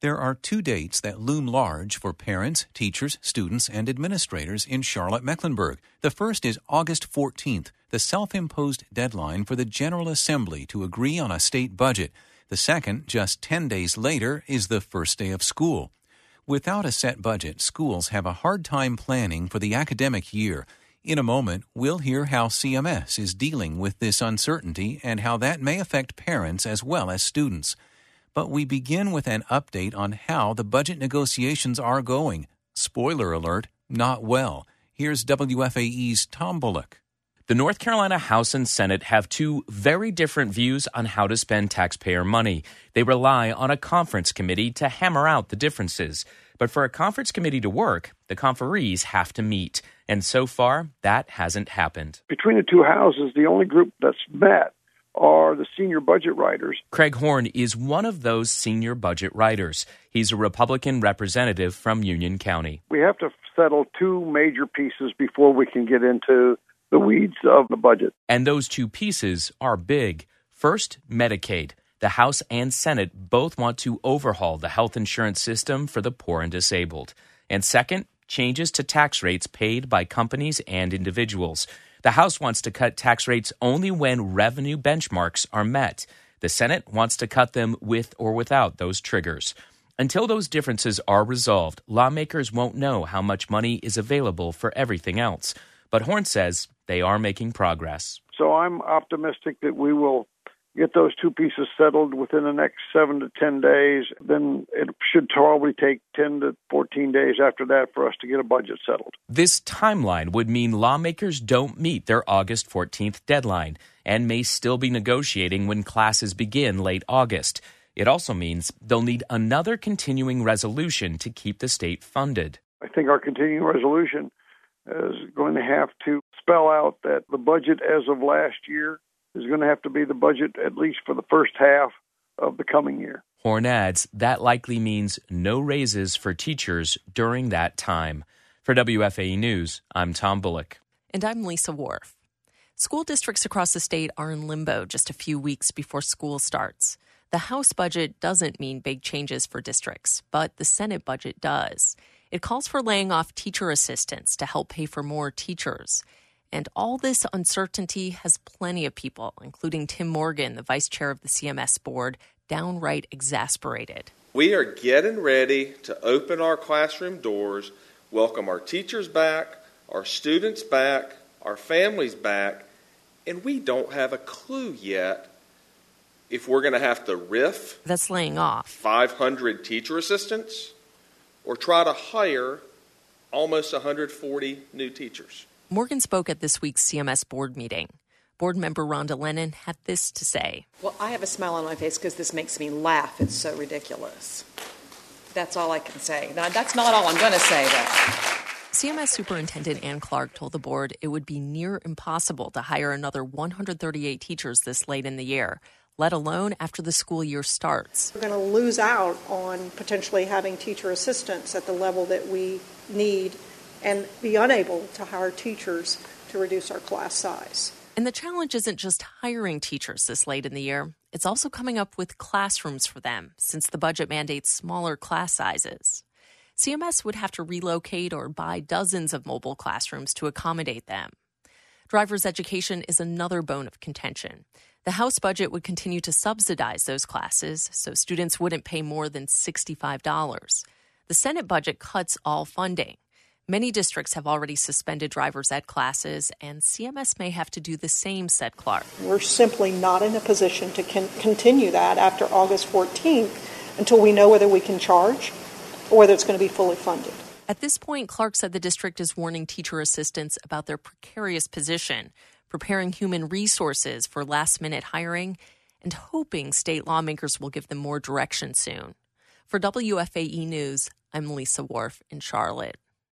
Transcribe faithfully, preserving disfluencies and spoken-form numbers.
There are two dates that loom large for parents, teachers, students, and administrators in Charlotte-Mecklenburg. The first is August fourteenth, the self-imposed deadline for the General Assembly to agree on a state budget. The second, just ten days later, is the first day of school. Without a set budget, schools have a hard time planning for the academic year. In a moment, we'll hear how C M S is dealing with this uncertainty and how that may affect parents as well as students. But we begin with an update on how the budget negotiations are going. Spoiler alert, not well. Here's W F A E's Tom Bullock. The North Carolina House and Senate have two very different views on how to spend taxpayer money. They rely on a conference committee to hammer out the differences. But for a conference committee to work, the conferees have to meet. And so far, that hasn't happened. Between the two houses, the only group that's met are the senior budget writers. Craig Horn is one of those senior budget writers. He's a Republican representative from Union County. We have to settle two major pieces before we can get into the weeds of the budget. And those two pieces are big. First, Medicaid. The House and Senate both want to overhaul the health insurance system for the poor and disabled. And second, changes to tax rates paid by companies and individuals. The House wants to cut tax rates only when revenue benchmarks are met. The Senate wants to cut them with or without those triggers. Until those differences are resolved, lawmakers won't know how much money is available for everything else. But Horn says they are making progress. So I'm optimistic that we will get those two pieces settled within the next seven to ten days. Then it should probably take ten to fourteen days after that for us to get a budget settled. This timeline would mean lawmakers don't meet their August fourteenth deadline and may still be negotiating when classes begin late August. It also means they'll need another continuing resolution to keep the state funded. I think our continuing resolution is going to have to spell out that the budget as of last year is going to have to be the budget at least for the first half of the coming year. Horn adds that likely means no raises for teachers during that time. For W F A E News, I'm Tom Bullock. And I'm Lisa Worf. School districts across the state are in limbo just a few weeks before school starts. The House budget doesn't mean big changes for districts, but the Senate budget does. It calls for laying off teacher assistants to help pay for more teachers. And all this uncertainty has plenty of people, including Tim Morgan, the vice chair of the C M S board, downright exasperated. We are getting ready to open our classroom doors, welcome our teachers back, our students back, our families back, and we don't have a clue yet if we're going to have to riff That's laying off five hundred teacher assistants or try to hire almost one hundred forty new teachers. Morgan spoke at this week's C M S board meeting. Board member Rhonda Lennon had this to say. Well, I have a smile on my face because this makes me laugh. It's so ridiculous. That's all I can say. Now, that's not all I'm going to say, though. C M S Superintendent Ann Clark told the board it would be near impossible to hire another one hundred thirty-eight teachers this late in the year, let alone after the school year starts. We're going to lose out on potentially having teacher assistants at the level that we need and be unable to hire teachers to reduce our class size. And the challenge isn't just hiring teachers this late in the year. It's also coming up with classrooms for them, since the budget mandates smaller class sizes. C M S would have to relocate or buy dozens of mobile classrooms to accommodate them. Driver's education is another bone of contention. The House budget would continue to subsidize those classes, so students wouldn't pay more than sixty-five dollars. The Senate budget cuts all funding. Many districts have already suspended driver's ed classes, and C M S may have to do the same, said Clark. We're simply not in a position to con- continue that after August fourteenth until we know whether we can charge or whether it's going to be fully funded. At this point, Clark said the district is warning teacher assistants about their precarious position, preparing human resources for last-minute hiring, and hoping state lawmakers will give them more direction soon. For W F A E News, I'm Lisa Worf in Charlotte.